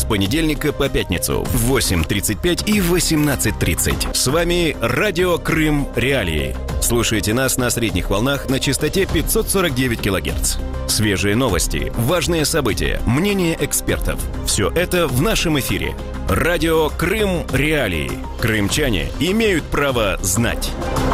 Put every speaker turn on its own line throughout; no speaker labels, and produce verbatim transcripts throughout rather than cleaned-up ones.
понедельника по пятницу в восемь тридцать пять и восемнадцать тридцать. С вами Радио Крым Реалии. Слушайте нас на средних волнах на частоте пятьсот сорок девять килогерц. Свежие новости, важные события, мнения экспертов. Все это в нашем эфире. Радио Крым Реалии. Крымчане имеют право знать.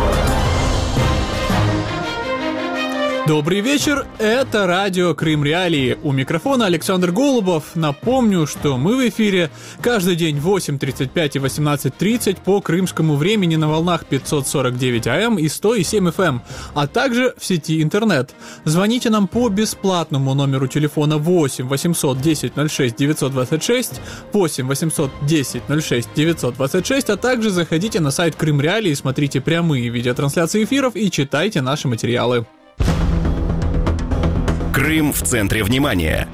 Добрый вечер, это радио Крым Реалии. У микрофона Александр Голубов. Напомню, что мы в эфире каждый день в восемь тридцать пять и восемнадцать тридцать по крымскому времени на волнах пятьсот сорок девять АМ и сто семь эф эм, а также в сети интернет. Звоните нам по бесплатному номеру телефона восемь восемьсот десять ноль шесть девятьсот двадцать шесть, восемь восемьсот десять ноль шесть девятьсот двадцать шесть, а также заходите на сайт Крым Реалии, смотрите прямые видеотрансляции эфиров и читайте наши материалы.
Крым в центре внимания.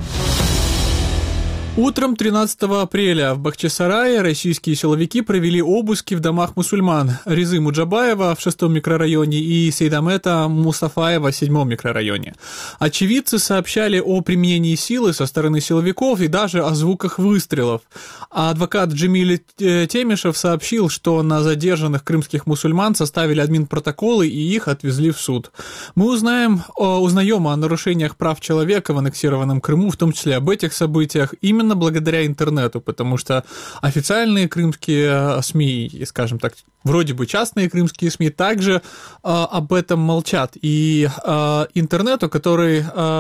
Утром тринадцатого апреля в Бахчисарае российские силовики провели обыски в домах мусульман Резы Муджабаева в шестом микрорайоне и Сейдамета Мустафаева в седьмом микрорайоне. Очевидцы сообщали о применении силы со стороны силовиков и даже о звуках выстрелов. А адвокат Джемиль Темишев сообщил, что на задержанных крымских мусульман составили админпротоколы и их отвезли в суд. Мы узнаем, узнаем о нарушениях прав человека в аннексированном Крыму, в том числе об этих событиях, именно Именно благодаря интернету, потому что официальные крымские СМИ, скажем так, вроде бы частные крымские СМИ, также э, об этом молчат. И э, интернету, который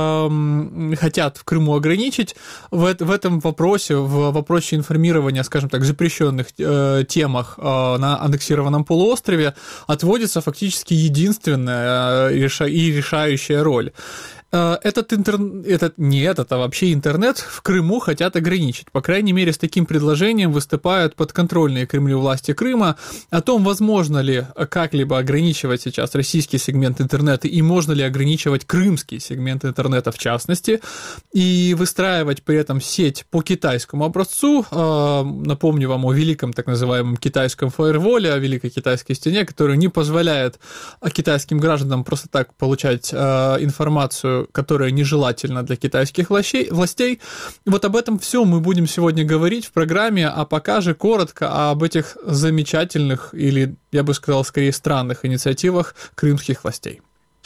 э, хотят в Крыму ограничить, в, в этом вопросе, в вопросе информирования, скажем так, запрещенных э, темах э, на аннексированном полуострове, отводится фактически единственная э, реша- и решающая роль. Этот интернет, этот, не этот, а вообще интернет в Крыму хотят ограничить. По крайней мере, с таким предложением выступают подконтрольные Кремлю власти Крыма. О том, возможно ли как-либо ограничивать сейчас российский сегмент интернета и можно ли ограничивать крымский сегмент интернета в частности, и выстраивать при этом сеть по китайскому образцу. Напомню вам о великом так называемом китайском фаерволе, о великой китайской стене, которая не позволяет китайским гражданам просто так получать информацию, которая нежелательна для китайских властей. Вот об этом все мы будем сегодня говорить в программе, а пока же коротко об этих замечательных или, я бы сказал, скорее странных инициативах крымских властей.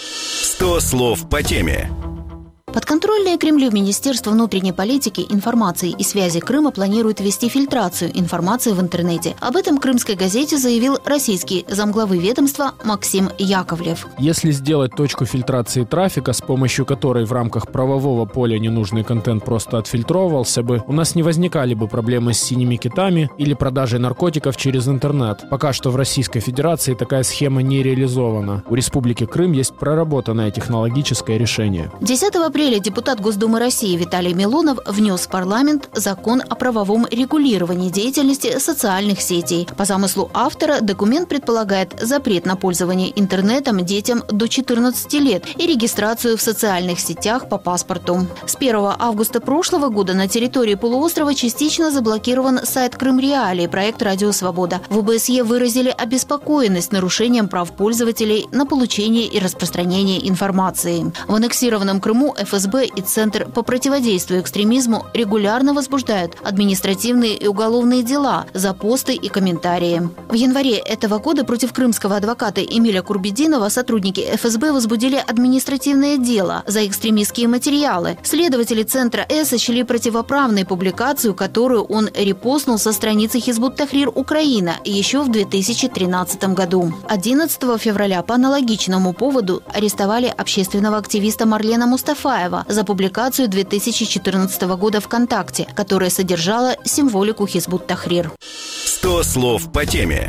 сто слов по теме.
Подконтрольное Кремлю Министерство внутренней политики, информации и связи Крыма планирует ввести фильтрацию информации в интернете. Об этом Крымской газете заявил российский замглавы ведомства Максим Яковлев.
Если сделать точку фильтрации трафика, с помощью которой в рамках правового поля ненужный контент просто отфильтровывался бы, у нас не возникали бы проблемы с синими китами или продажей наркотиков через интернет. Пока что в Российской Федерации такая схема не реализована. У Республики Крым есть проработанное технологическое решение.
десятого апреля депутат Госдумы России Виталий Милонов внес в парламент закон о правовом регулировании деятельности социальных сетей. По замыслу автора документ предполагает запрет на пользование интернетом детям до четырнадцати лет и регистрацию в социальных сетях по паспорту. С первого августа прошлого года на территории полуострова частично заблокирован сайт Крым Реалии, проект «Радио Свобода». В ОБСЕ выразили обеспокоенность нарушением прав пользователей на получение и распространение информации. В аннексированном Крыму эф эс бэ и Центр по противодействию экстремизму регулярно возбуждают административные и уголовные дела за посты и комментарии. В январе этого года против крымского адвоката Эмиля Курбединова сотрудники эф эс бэ возбудили административное дело за экстремистские материалы. Следователи Центра Э сочли противоправной публикацию, которую он репостнул со страницы Хизбут Тахрир Украина еще в две тысячи тринадцатом году. одиннадцатого февраля по аналогичному поводу арестовали общественного активиста Марлена Мустафаева за публикацию две тысячи четырнадцатого года ВКонтакте, которая содержала символику Хизбут Тахрир.
сто слов по теме.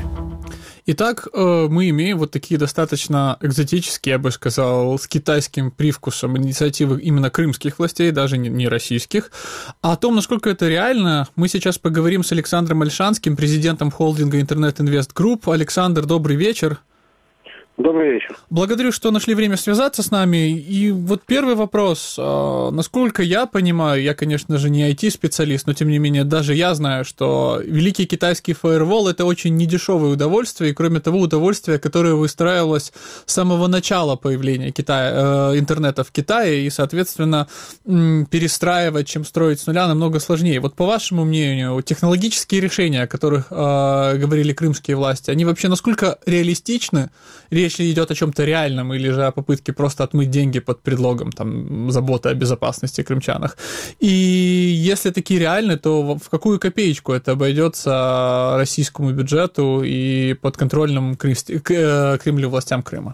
Итак, мы имеем вот такие достаточно экзотические, я бы сказал, с китайским привкусом инициативы именно крымских властей, даже не российских. А о том, насколько это реально, мы сейчас поговорим с Александром Ольшанским, президентом холдинга Интернет Инвест Групп. Александр, добрый вечер.
Добрый вечер.
Благодарю, что нашли время связаться с нами. И вот первый вопрос. Насколько я понимаю, я, конечно же, не ай ти-специалист, но, тем не менее, даже я знаю, что великий китайский фаервол – это очень недешевое удовольствие, и, кроме того, удовольствие, которое выстраивалось с самого начала появления Китая, э, интернета в Китае, и, соответственно, перестраивать, чем строить с нуля, намного сложнее. Вот по вашему мнению, технологические решения, о которых э, говорили крымские власти, они вообще насколько реалистичны? Речь идет о чем-то реальном или же о попытке просто отмыть деньги под предлогом там, заботы о безопасности крымчанах. И если такие реальны, то в какую копеечку это обойдется российскому бюджету и подконтрольным Кремлю властям Крыма?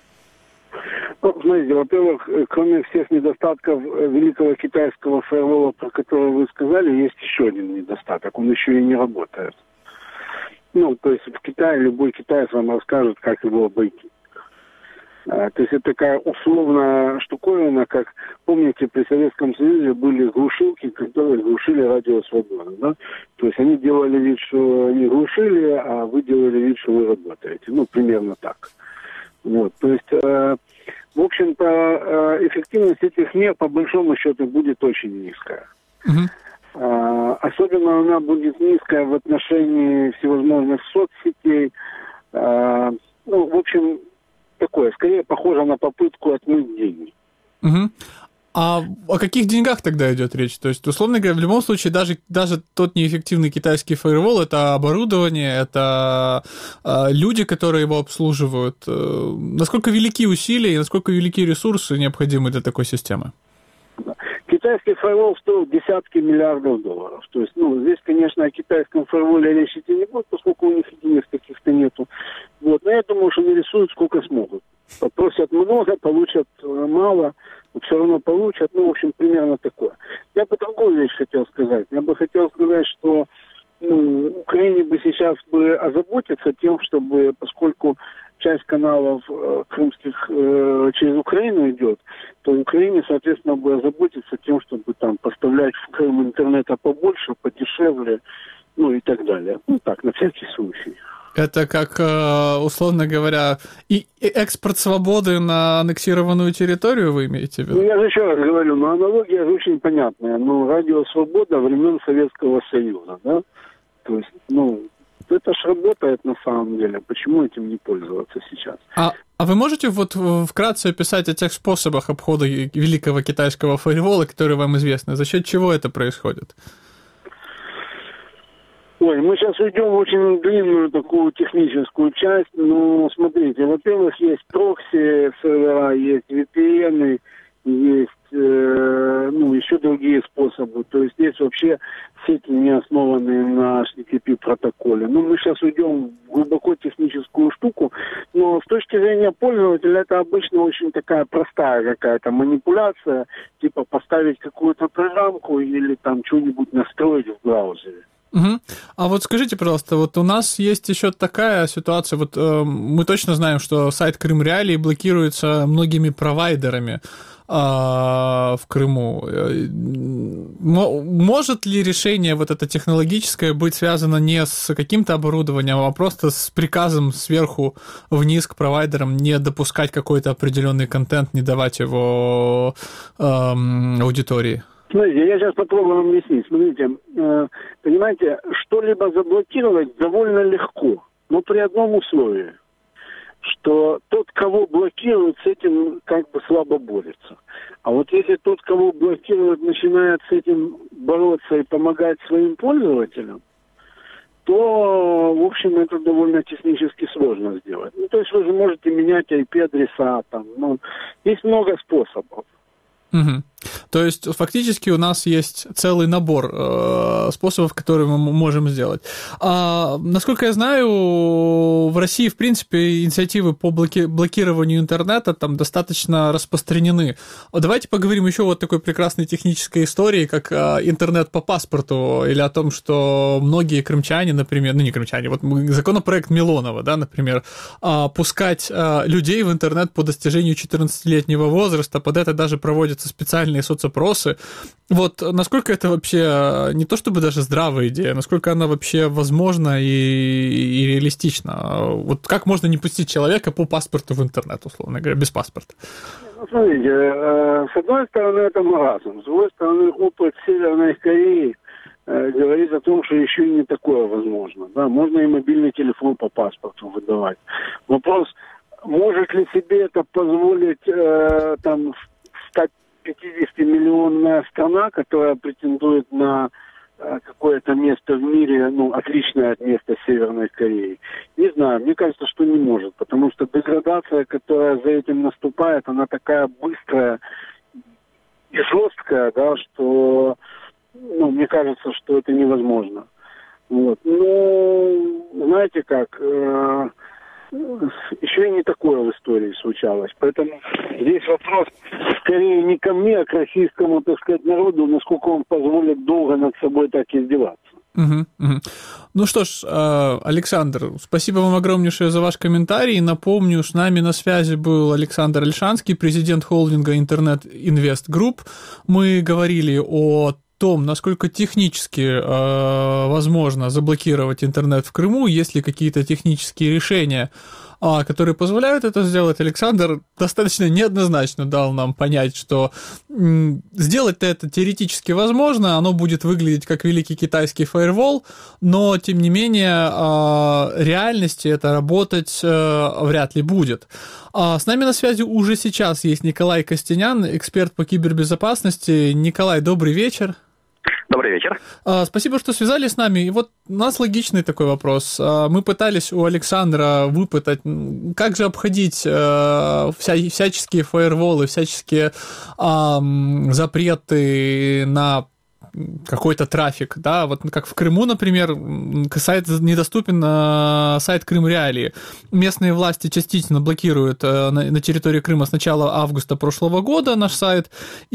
Ну, смотрите, во-первых, кроме всех недостатков великого китайского фаервола, про который вы сказали, есть еще один недостаток. Он еще и не работает. Ну, то есть в Китае любой китаец вам расскажет, как его обойти. А, то есть это такая условная штуковина, как, помните, при Советском Союзе были глушилки, которые глушили радио «Свобода», да? То есть они делали вид, что они глушили, а вы делали вид, что вы работаете. Ну, примерно так. Вот, то есть, э, в общем-то, э, эффективность этих мер, по большому счету, будет очень низкая. Uh-huh. Особенно она будет низкая в отношении всевозможных соцсетей. Ну, в общем, такое, скорее похоже на попытку отмыть деньги.
Угу. А о каких деньгах тогда идет речь? То есть, условно говоря, в любом случае, даже, даже тот неэффективный китайский фаервол – это оборудование, это э, люди, которые его обслуживают. Э, насколько велики усилия и насколько велики ресурсы необходимы для такой системы?
Китайский фаервол стоил десятки миллиардов долларов. То есть, ну, здесь, конечно, о китайском фаерволе речь идти не будет, поскольку у них денег каких-то нету. Вот. Но я думаю, что они рисуют сколько смогут. Попросят много, получат мало, но все равно получат. Ну, в общем, примерно такое. Я бы другую вещь хотел сказать. Я бы хотел сказать, что ну, Украине бы сейчас бы озаботиться тем, чтобы, поскольку часть каналов э, крымских э, через Украину идет, то Украине, соответственно, бы озаботиться тем, чтобы там поставлять в Крым интернета побольше, подешевле, ну и так далее. Ну так, на всякий случай.
Это как, условно говоря, и экспорт свободы на аннексированную территорию вы имеете в виду?
Ну, я же еще раз говорю, но аналогия же очень понятная. Ну, радио «Свобода» времен Советского Союза, да? То есть, ну, это ж работает на самом деле. Почему этим не пользоваться сейчас?
А, а вы можете вот вкратце описать о тех способах обхода великого китайского фаервола, которые вам известны? За счет чего это происходит?
Ой, мы сейчас уйдем в очень длинную такую техническую часть. Ну, смотрите, во-первых, есть прокси сервера, есть ви пи эн, есть э, ну, еще другие способы. То есть есть вообще сети, не основанные на эйч ти ти пи протоколе. Ну, мы сейчас уйдем в глубоко техническую штуку, но с точки зрения пользователя это обычно очень такая простая какая-то манипуляция, типа поставить какую-то программку или там что-нибудь настроить в браузере.
Угу. А вот скажите, пожалуйста, вот у нас есть еще такая ситуация, вот э, мы точно знаем, что сайт Крым Реалии блокируется многими провайдерами э, в Крыму. Может ли решение вот это технологическое быть связано не с каким-то оборудованием, а просто с приказом сверху вниз к провайдерам не допускать какой-то определенный контент, не давать его э, аудитории?
Смотрите, я сейчас попробую вам объяснить. Смотрите, э, понимаете, что-либо заблокировать довольно легко, но при одном условии, что тот, кого блокируют, с этим как бы слабо борется. А вот если тот, кого блокируют, начинает с этим бороться и помогать своим пользователям, то, в общем, это довольно технически сложно сделать. Ну, то есть вы же можете менять ай пи-адреса, там, ну, есть много способов.
Угу. То есть фактически у нас есть целый набор э, способов, которые мы можем сделать. А, насколько я знаю, в России, в принципе, инициативы по блоки- блокированию интернета там достаточно распространены. Давайте поговорим еще вот такой прекрасной технической истории, как э, интернет по паспорту, или о том, что многие крымчане, например, ну не крымчане, вот законопроект Милонова, да, например, э, пускать э, людей в интернет по достижению четырнадцатилетнего возраста, под это даже проводятся проводятся специальные соцопросы. Вот насколько это вообще не то чтобы даже здравая идея, насколько она вообще возможна и, и реалистична? Вот как можно не пустить человека по паспорту в интернет, условно говоря, без паспорта?
Ну, смотрите, с одной стороны, это маразм, с другой стороны, опыт Северной Кореи говорит о том, что еще и не такое возможно. Да, можно и мобильный телефон по паспорту выдавать. Вопрос, может ли себе это позволить э, там сто пятидесятимиллионная страна, которая претендует на э, какое-то место в мире, ну, отличное от места Северной Кореи? Не знаю, мне кажется, что не может, потому что деградация, которая за этим наступает, она такая быстрая и жесткая, да, что... Ну, мне кажется, что это невозможно. Вот. Ну, знаете как, э, еще и не такое в истории случалось. Поэтому здесь вопрос скорее не ко мне, а к российскому, так сказать, народу, насколько он позволит долго над собой так издеваться.
Угу, угу. Ну что ж, Александр, спасибо вам огромнейшее за ваш комментарий. Напомню, с нами на связи был Александр Ольшанский, президент холдинга Интернет Инвест Групп. Мы говорили о том, насколько технически э, возможно заблокировать интернет в Крыму, есть ли какие-то технические решения, э, которые позволяют это сделать. Александр достаточно неоднозначно дал нам понять, что э, сделать-то это теоретически возможно, оно будет выглядеть как великий китайский фаервол, но, тем не менее, э, реальности это работать э, вряд ли будет. А с нами на связи уже сейчас есть Николай Костенян, эксперт по кибербезопасности. Николай, добрый вечер.
Добрый вечер.
Спасибо, что связались с нами. И вот у нас логичный такой вопрос. Мы пытались у Александра выпытать, как же обходить вся, всяческие фаерволы, всяческие а, запреты на какой-то трафик, да, вот как в Крыму, например, сайт недоступен, сайт Крым Реалии. Местные власти частично блокируют на, на территории Крыма с начала августа прошлого года наш сайт,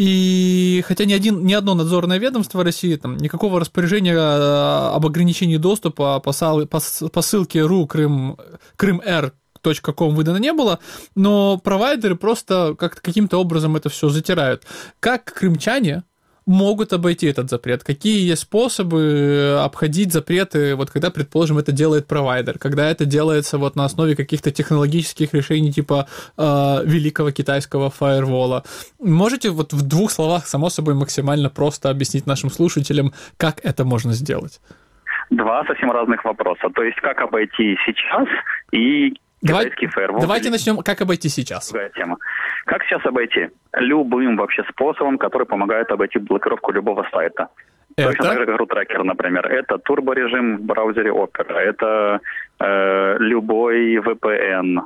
и хотя ни, один, ни одно надзорное ведомство России, там, никакого распоряжения об ограничении доступа по, по, по ссылке ру крым, крым.р точка ком выдано не было, но провайдеры просто как каким-то образом это все затирают. Как крымчане могут обойти этот запрет? Какие есть способы обходить запреты, вот когда, предположим, это делает провайдер, когда это делается вот на основе каких-то технологических решений типа э, великого китайского фаервола? Можете вот в двух словах, само собой, максимально просто объяснить нашим слушателям, как это можно сделать?
Два совсем разных вопроса. То есть, как обойти сейчас и
Давай,
китайский фаервол.
Давайте начнем, как обойти сейчас.
Другая тема. Как сейчас обойти? Любым вообще способом, который помогает обойти блокировку любого сайта.
Это?
Точно так же, как RootTracker, например. Это турборежим в браузере Opera, это э, любой ви пи эн,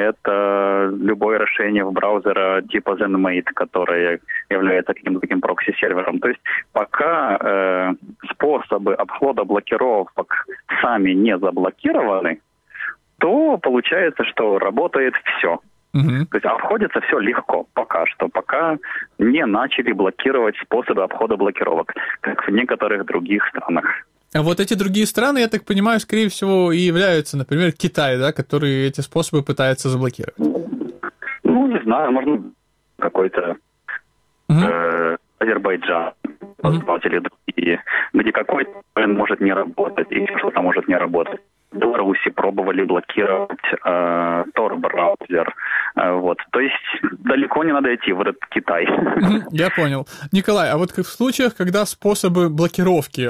это любое расширение в браузера типа ZenMate, которое является каким-то таким прокси-сервером. То есть пока э, способы обхода блокировок сами не заблокированы, то получается, что работает все. Uh-huh. То есть обходится все легко пока что, пока не начали блокировать способы обхода блокировок, как в некоторых других странах.
А вот эти другие страны, я так понимаю, скорее всего, и являются, например, Китай, да, который эти способы пытается заблокировать.
Ну, не знаю, можно какой-то uh-huh. э, Азербайджан, пользователи uh-huh. другие, где какой-то может не работать, и что-то может не работать. В Беларуси пробовали блокировать э, Tor-браузер. Э, вот. То есть далеко не надо идти в этот Китай.
Я понял. Николай, а вот в случаях, когда способы блокировки,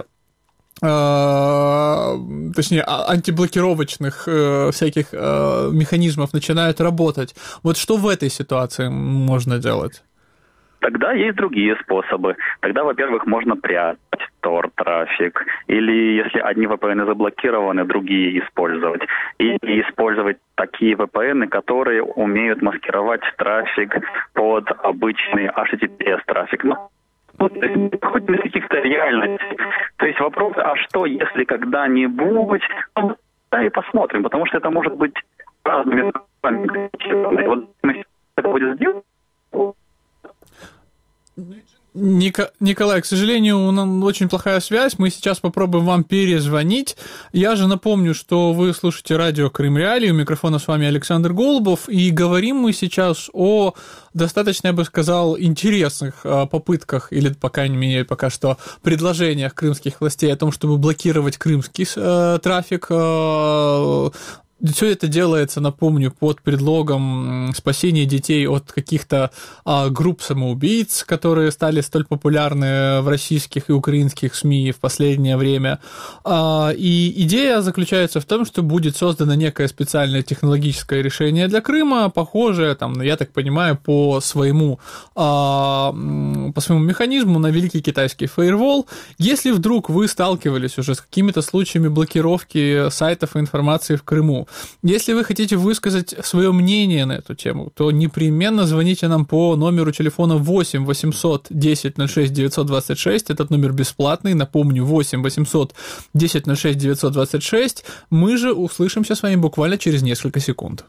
э, точнее, антиблокировочных э, всяких э, механизмов начинают работать, вот что в этой ситуации можно делать?
Тогда есть другие способы. Тогда, во-первых, можно прятать Tor-трафик. Или, если одни ви пи эн заблокированы, другие использовать. Или использовать такие ви пи эн, которые умеют маскировать трафик под обычный эйч ти ти пи эс-трафик. Ну, хоть без каких-то реальностей. То есть вопрос, а что, если когда-нибудь... Ну, да, и посмотрим, потому что это может быть разными... Вот, если это будет сделано...
Ника... Николай, к сожалению, у нас очень плохая связь. Мы сейчас попробуем вам перезвонить. Я же напомню, что вы слушаете радио Крым Реалии. У микрофона с вами Александр Голубов. И говорим мы сейчас о достаточно, я бы сказал, интересных попытках, или, по крайней мере, пока что предложениях крымских властей о том, чтобы блокировать крымский э, трафик. Э, Все это делается, напомню, под предлогом спасения детей от каких-то а, групп самоубийц, которые стали столь популярны в российских и украинских СМИ в последнее время. А, и идея заключается в том, что будет создано некое специальное технологическое решение для Крыма, похожее, там, я так понимаю, по своему, а, по своему механизму на Великий Китайский фаервол. Если вдруг вы сталкивались уже с какими-то случаями блокировки сайтов и информации в Крыму, если вы хотите высказать свое мнение на эту тему, то непременно звоните нам по номеру телефона восемь восемьсот десять ноль шесть девятьсот двадцать шесть. Этот номер бесплатный, напомню, восемь восемьсот десять ноль шесть девятьсот двадцать шесть. Мы же услышимся с вами буквально через несколько секунд.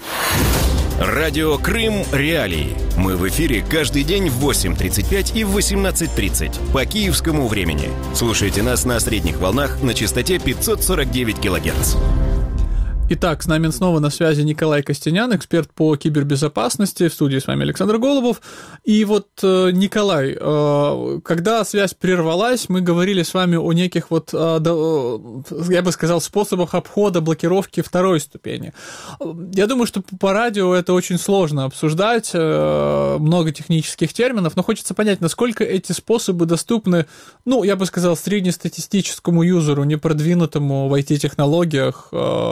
Радио Крым Реалии. Мы в эфире каждый день в восемь тридцать пять и в восемнадцать тридцать по киевскому времени. Слушайте нас на средних волнах на частоте пятьсот сорок девять килогерц.
Итак, с нами снова на связи Николай Костенян, эксперт по кибербезопасности. В студии с вами Александр Голубов. И вот, Николай, когда связь прервалась, мы говорили с вами о неких вот, я бы сказал, способах обхода блокировки второй ступени. Я думаю, что по радио это очень сложно обсуждать, много технических терминов, но хочется понять, насколько эти способы доступны, ну, я бы сказал, среднестатистическому юзеру, непродвинутому в ай ти-технологиях.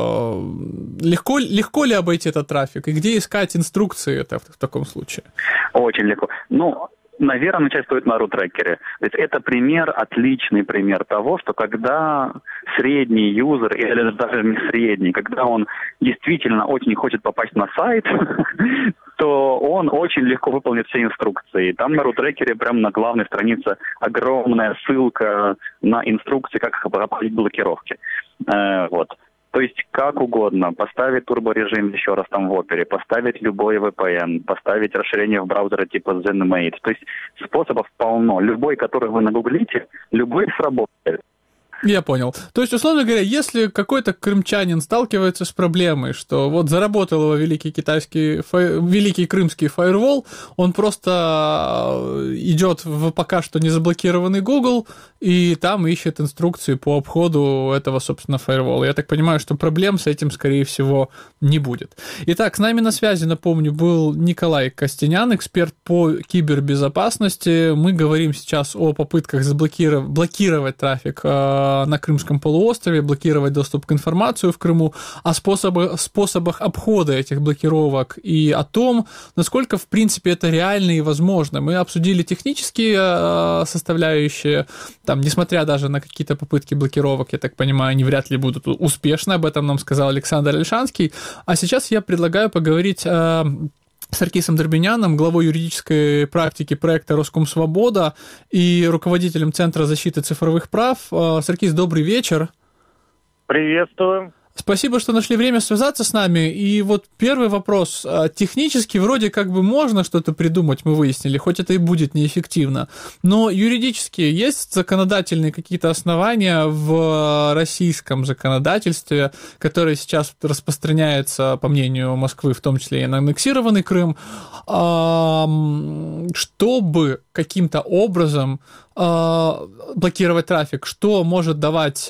Легко, легко ли обойти этот трафик? И где искать инструкции это в, в таком случае?
Очень легко. Ну, наверное, начать стоит на рутрекере. То есть это пример, отличный пример того, что когда средний юзер, или даже не средний, когда он действительно очень хочет попасть на сайт, то он очень легко выполнит все инструкции. Там на рутрекере прямо на главной странице огромная ссылка на инструкции, как обходить блокировки. Вот. То есть как угодно, поставить турборежим еще раз там в опере, поставить любой ви пи эн, поставить расширение в браузере типа ZenMate. То есть способов полно. Любой, который вы нагуглите, любой сработает.
Я понял. То есть, условно говоря, если какой-то крымчанин сталкивается с проблемой, что вот заработал его великий китайский, фай... великий крымский фаервол, он просто идет в пока что не заблокированный Google и там ищет инструкции по обходу этого, собственно, фаервола. Я так понимаю, что проблем с этим, скорее всего, не будет. Итак, с нами на связи, напомню, был Николай Костенян, эксперт по кибербезопасности. Мы говорим сейчас о попытках заблокировать блокировать трафик на Крымском полуострове, блокировать доступ к информации в Крыму, о способах, способах обхода этих блокировок и о том, насколько, в принципе, это реально и возможно. Мы обсудили технические составляющие, там, несмотря даже на какие-то попытки блокировок, я так понимаю, они вряд ли будут успешны, об этом нам сказал Александр Ольшанский. А сейчас я предлагаю поговорить с Саркисом Дорбеняном, главой юридической практики проекта «Роскомсвобода» и руководителем Центра защиты цифровых прав. Саркис, добрый вечер.
Приветствую.
Спасибо, что нашли время связаться с нами. И вот первый вопрос. Технически вроде как бы можно что-то придумать, мы выяснили, хоть это и будет неэффективно. Но юридически есть законодательные какие-то основания в российском законодательстве, которое сейчас распространяется, по мнению Москвы, в том числе и на аннексированный Крым, чтобы каким-то образом блокировать трафик, что может давать,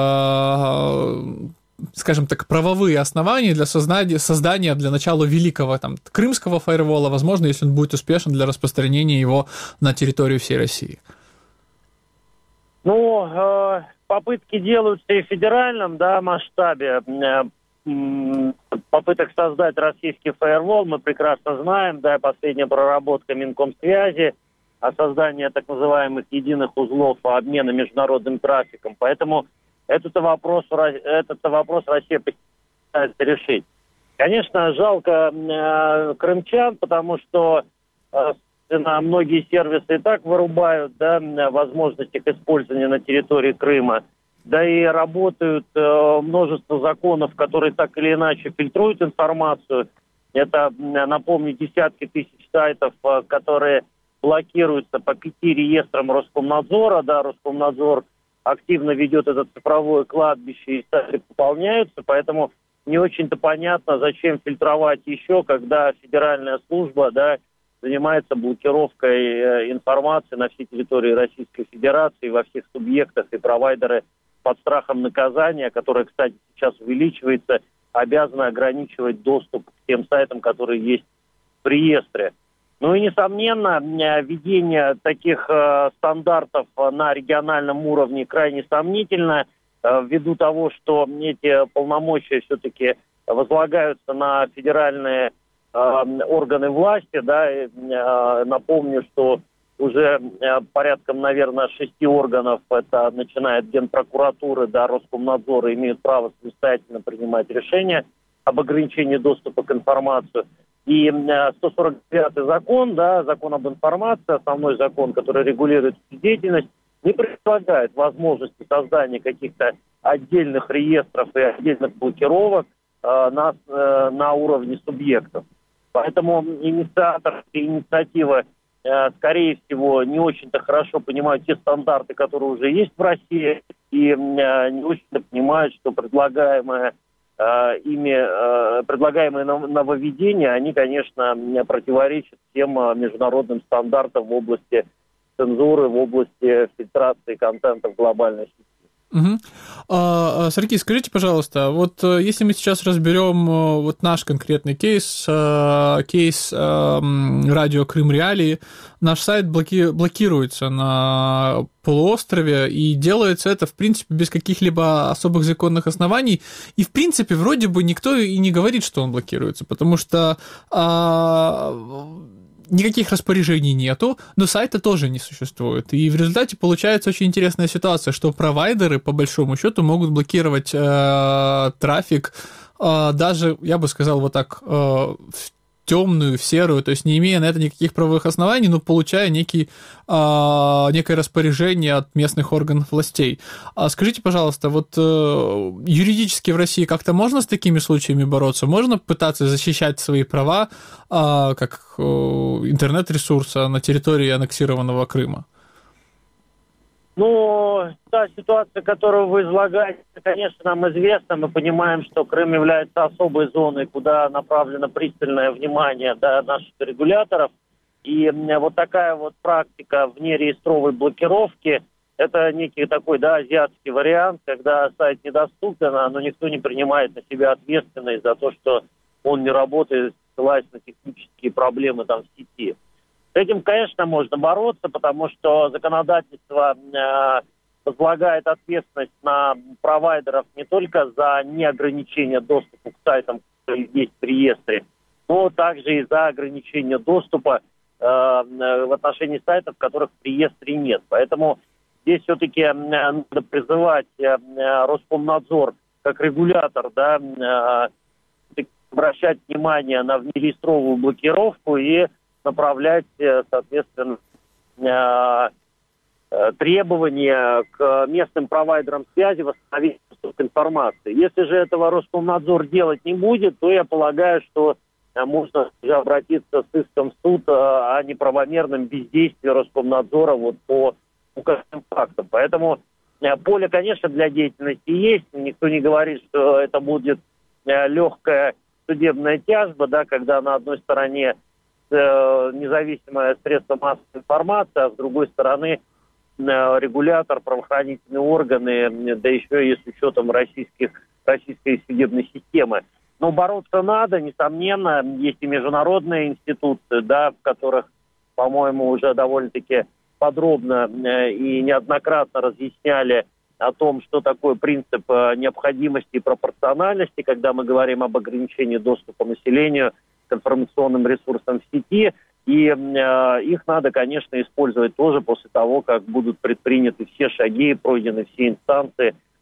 скажем так, правовые основания для создания, создания для начала великого там, крымского фаервола, возможно, если он будет успешен, для распространения его на территорию всей России?
Ну, э, попытки делаются и в федеральном, да, масштабе. Э, попыток создать российский фаервол мы прекрасно знаем, да, последняя проработка Минкомсвязи о создании так называемых единых узлов по обмену международным трафиком. Поэтому Этот вопрос, этот вопрос Россия пытается решить. Конечно, жалко э, крымчан, потому что э, многие сервисы и так вырубают, да, возможность их использования на территории Крыма. Да и работают э, множество законов, которые так или иначе фильтруют информацию. Это, напомню, десятки тысяч сайтов, э, которые блокируются по пяти реестрам Роскомнадзора, да, Роскомнадзор активно ведет это цифровое кладбище, и сайты пополняются, поэтому не очень-то понятно, зачем фильтровать еще, когда федеральная служба, да, занимается блокировкой э, информации на всей территории Российской Федерации, во всех субъектах, и провайдеры под страхом наказания, которое, кстати, сейчас увеличивается, обязаны ограничивать доступ к тем сайтам, которые есть в реестре. Ну и, несомненно, введение таких э, стандартов на региональном уровне крайне сомнительно, э, ввиду того, что эти полномочия все-таки возлагаются на федеральные э, органы власти. Да, и, э, напомню, что уже э, порядком, наверное, шести органов, это начиная от Генпрокуратуры до Роскомнадзора, имеют право самостоятельно принимать решения об ограничении доступа к информации. И сто сорок девятый закон, да, закон об информации, основной закон, который регулирует эту деятельность, не предполагает возможности создания каких-то отдельных реестров и отдельных блокировок э, на, э, на уровне субъектов. Поэтому инициаторы инициативы, э, скорее всего, не очень-то хорошо понимают те стандарты, которые уже есть в России, и э, не очень-то понимают, что предлагаемое ими предлагаемые нововведения, они, конечно, противоречат всем международным стандартам в области цензуры, в области фильтрации контента в глобальной сети.
Угу. А, Сергей, скажите, пожалуйста, вот если мы сейчас разберем вот наш конкретный кейс, кейс радио Крым Реалии, наш сайт блоки, блокируется на полуострове, и делается это, в принципе, без каких-либо особых законных оснований, и, в принципе, вроде бы никто и не говорит, что он блокируется, потому что а, никаких распоряжений нету, но сайта тоже не существует. И в результате получается очень интересная ситуация, что провайдеры, по большому счету, могут блокировать э, трафик э, даже, я бы сказал, вот так, э, в темную, в серую, то есть не имея на это никаких правовых оснований, но получая некий, э, некое распоряжение от местных органов властей. А скажите, пожалуйста, вот э, юридически в России как-то можно с такими случаями бороться? Можно пытаться защищать свои права, э, как э, интернет-ресурса на территории аннексированного Крыма?
Ну, та ситуация, которую вы излагаете, конечно, нам известна. Мы понимаем, что Крым является особой зоной, куда направлено пристальное внимание, да, наших регуляторов. И вот такая вот практика внереестровой блокировки, это некий такой, да, азиатский вариант, когда сайт недоступен, но никто не принимает на себя ответственность за то, что он не работает, ссылаясь на технические проблемы там в сети. С этим, конечно, можно бороться, потому что законодательство э, возлагает ответственность на провайдеров не только за неограничение доступа к сайтам, которые есть в реестре, но также и за ограничение доступа э, в отношении сайтов, которых в реестре нет. Поэтому здесь все-таки э, надо призывать э, Роскомнадзор как регулятор, да, э, обращать внимание на внереестровую блокировку и направлять, соответственно, требования к местным провайдерам связи восстановить доступ к информации. Если же этого Роскомнадзор делать не будет, то я полагаю, что можно уже обратиться с иском в суд о неправомерном бездействии Роскомнадзора вот по указанным фактам. Поэтому поле, конечно, для деятельности есть. Никто не говорит, что это будет легкая судебная тяжба, да, когда на одной стороне независимое средство массовой информации, а с другой стороны регулятор, правоохранительные органы, да еще и с учетом российских, российской судебной системы. Но бороться надо, несомненно. Есть и международные институции, да, в которых, по-моему, уже довольно-таки подробно и неоднократно разъясняли о том, что такое принцип необходимости и пропорциональности, когда мы говорим об ограничении доступа населению к информационным ресурсам в сети, и э, их надо, конечно, использовать тоже после того, как будут предприняты все шаги, пройдены все инстанции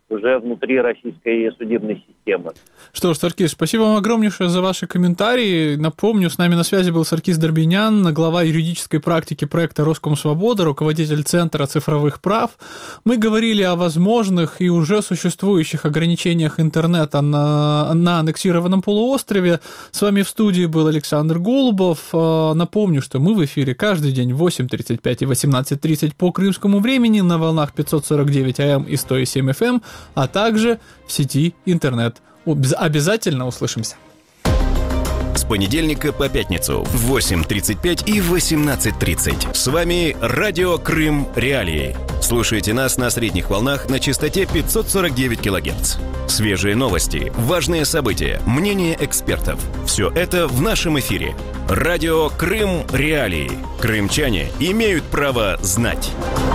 уже внутри российской судебной системы.
Что ж, Саркис, спасибо вам огромнейшее за ваши комментарии. Напомню, с нами на связи был Саркис Дорбинян, глава юридической практики проекта «Роскомсвобода», руководитель Центра цифровых прав. Мы говорили о возможных и уже существующих ограничениях интернета на, на аннексированном полуострове. С вами в студии был Александр Голубов. Напомню, что мы в эфире каждый день в восемь тридцать пять и восемнадцать тридцать по крымскому времени на волнах пятьсот сорок девять эй эм и сто семь эф эм, а также в сети интернет. Обязательно услышимся.
С понедельника по пятницу в восемь тридцать пять и восемнадцать тридцать. С вами Радио Крым Реалии. Слушайте нас на средних волнах на частоте пятьсот сорок девять килогерц. Свежие новости, важные события, мнения экспертов. Все это в нашем эфире. Радио Крым Реалии. Крымчане имеют право знать.